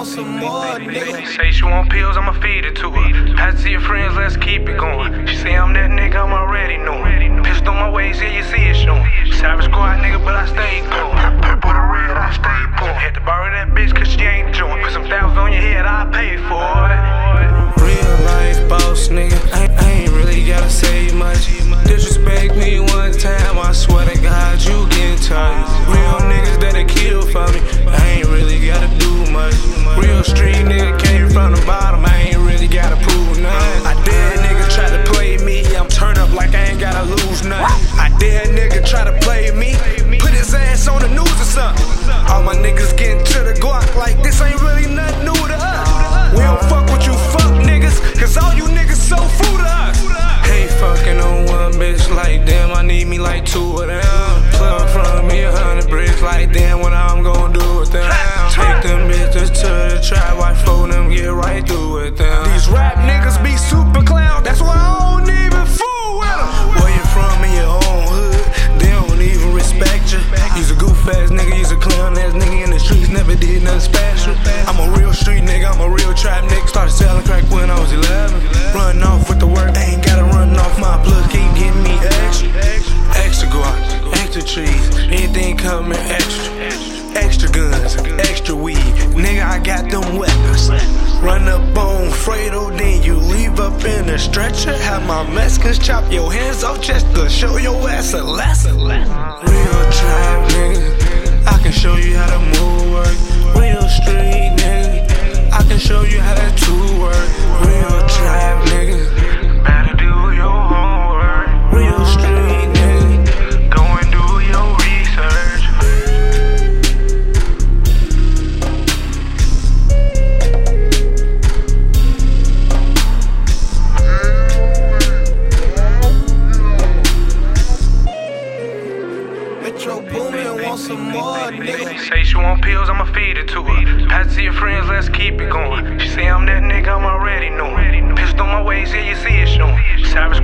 want some more, nigga. She say she want pills, I'ma feed it to her. Pass it to your friends, let's keep it going. She say I'm that nigga, I'm already knowing. Pissed on my ways, yeah, you see it showing. Savage squad nigga, but I stay cool. Purple to red, I stay poor. Had to borrow that bitch cause she ain't joint. Put some thousands on your head, I pay for it. Real life boss, nigga. I ain't really gotta say much. Disrespect me one time, I swear to God, you get touched. Real niggas that'll kill for me, I ain't really gotta do much. Real street nigga came from the bottom, I ain't really gotta prove nothing. I dare nigga try to play me, I'm turned up like I ain't gotta lose nothing. I dare nigga try to play me, put his ass on the news or something. All my niggas getting to the guac like this ain't really nothing new to us. We don't fuck with you fuck niggas, cause all you niggas so fool to us. Hey, fucking on one bitch like damn, I need me like two of them. Plug from me 100 bricks like damn, what I'm gonna do with them? Take them bitches to the trap, watch for them get right through with them. These rap niggas be super clown, that's why I don't even fool with them. Where you from in your own hood, they don't even respect you. You's a goof ass nigga, you's a clown ass nigga in the streets, never did nothing special. I'm a real street nigga, I'm a real trap nigga. Started selling crack when I was 11. Running off with the work, I ain't gotta run off my blood, keep getting me extra. Extra guac, extra trees, anything coming extra. Extra guns, extra weed, nigga I got them weapons. Run up on Fredo, then you leave up in a stretcher. Have my Mexicans chop your hands off just to show your ass a lesson. Real trap nigga, I can show you how to move work. Real street nigga, I can show you how that two work. Real trap nigga, Better do your homework. real street nigga. Go and do your research. Metro Boomin want some more, nigga. She say she want pills, I'ma feed it to her. Pass it to your friends, let's keep it going. She say I'm that nigga, I'm already knowing. Pissed on my ways, yeah, you see it showing. Savage